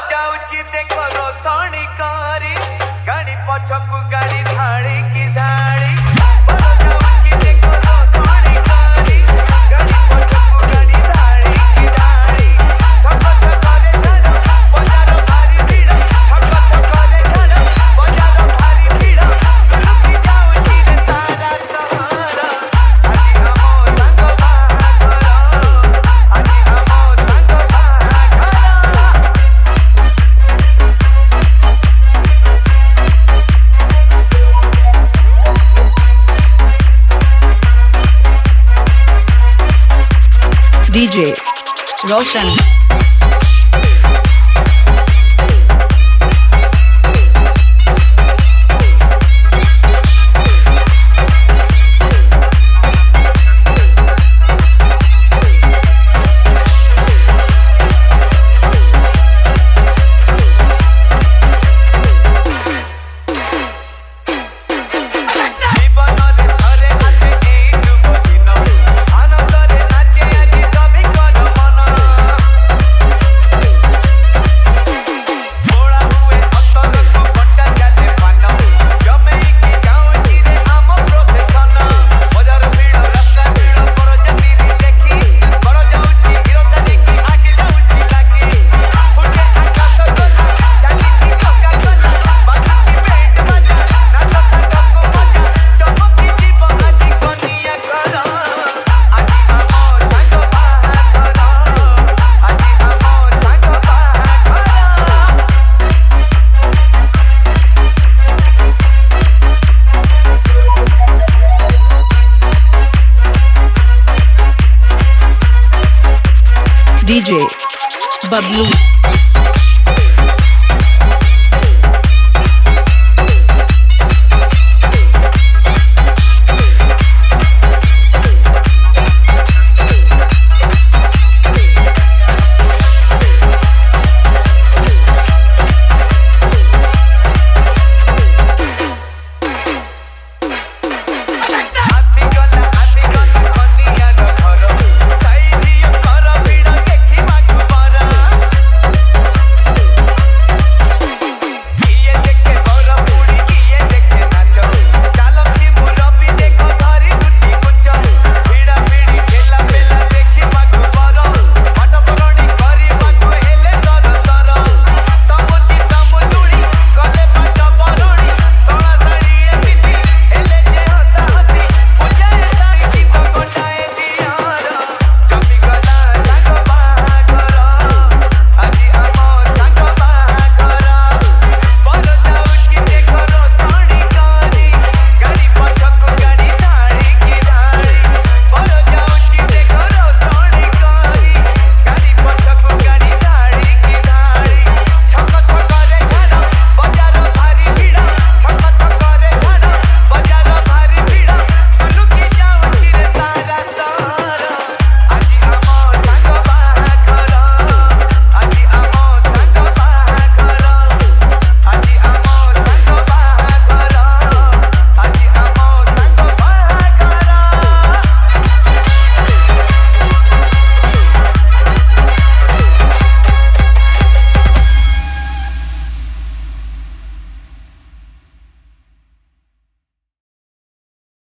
जाऊची देखो रोसणी करी गाड़ी पछकू गाड़ी धाड़ी की धाड़ी बड़ जाऊची देखो रोसणी करी गाड़ी पछकू गाड़ी धाड़ी की धाड़ी ठक ठक करे चलो बाजार भारी भीड़ ठक ठक करे चलो बाजार भारी भीड़ रुकी जाऊची रे सारा सहारा आज हमो संग बाहा करो आज हमो संग बाहा करो DJ Roshan. DJ Bablu.